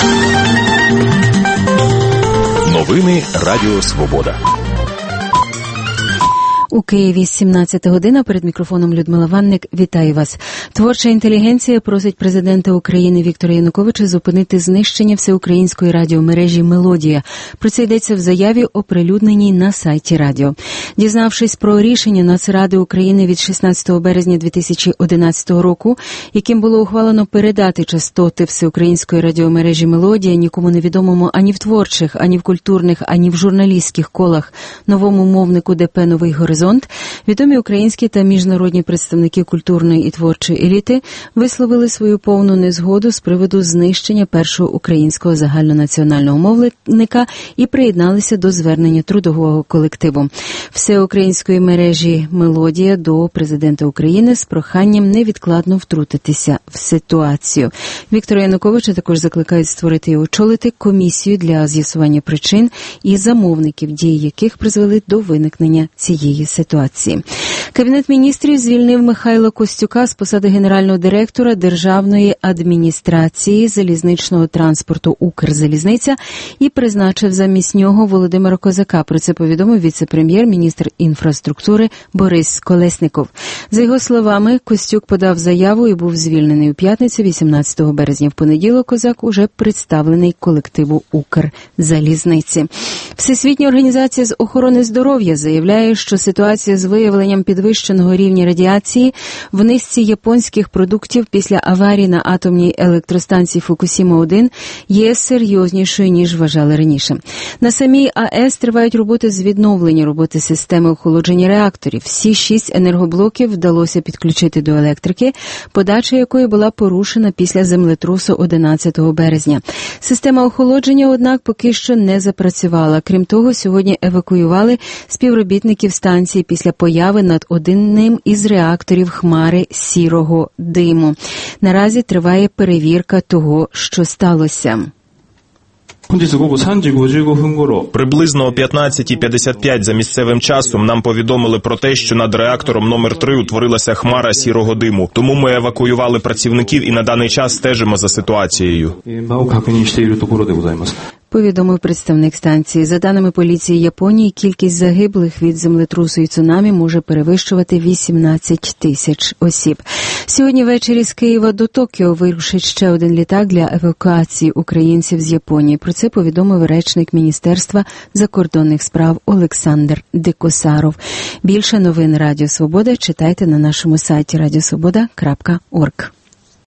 Новини Радіо Свобода. У Києві 17 година, перед мікрофоном Людмила Ванник. Вітаю вас. Творча інтелігенція просить президента України Віктора Януковича зупинити знищення всеукраїнської радіомережі «Мелодія». Про це йдеться в заяві, оприлюдненій на сайті радіо. Дізнавшись про рішення Нацради України від 16 березня 2011 року, яким було ухвалено передати частоти всеукраїнської радіомережі «Мелодія» нікому невідомому ані в творчих, ані в культурних, ані в журналістських колах новому мовнику ДП «Новий Горизонт», відомі українські та міжнародні представники культурної і творчої еліти висловили свою повну незгоду з приводу знищення першого українського загальнонаціонального мовника і приєдналися до звернення трудового колективу всеукраїнської мережі «Мелодія» до президента України з проханням невідкладно втрутитися в ситуацію. Віктора Януковича також закликають створити і очолити комісію для з'ясування причин і замовників, дії яких призвели до виникнення цієї ситуації. Кабінет міністрів звільнив Михайла Костюка з посади генерального директора Державної адміністрації залізничного транспорту «Укрзалізниця» і призначив замість нього Володимира Козака. Про це повідомив віце-прем'єр-міністр інфраструктури Борис Колесніков. За його словами, Костюк подав заяву і був звільнений у п'ятницю, 18 березня. В понеділок Козак уже представлений колективу «Укрзалізниці». Всесвітня організація з охорони здоров'я заявляє, що ситуація з виявленням підвищеного рівня радіації в низці японських продуктів після аварії на атомній електростанції Фукусіма-1 є серйознішою, ніж вважали раніше. На самій АЕС тривають роботи з відновлення роботи системи охолодження реакторів. Всі 6 енергоблоків вдалося підключити до електрики, подача якої була порушена після землетрусу 11 березня. Система охолодження, однак, поки що не запрацювала. Крім того, сьогодні евакуювали співробітників станції після появи над одним із реакторів хмари сірого диму. Наразі триває перевірка того, що сталося. Приблизно о 15:55 за місцевим часом нам повідомили про те, що над реактором номер 3 утворилася хмара сірого диму. Тому ми евакуювали працівників і на даний час стежимо за ситуацією. Повідомив представник станції. За даними поліції Японії, кількість загиблих від землетрусу і цунамі може перевищувати 18 тисяч осіб. Сьогодні ввечері з Києва до Токіо вирушить ще один літак для евакуації українців з Японії. Про це повідомив речник Міністерства закордонних справ Олександр Дикосаров. Більше новин Радіо Свобода читайте на нашому сайті radiosvoboda.org.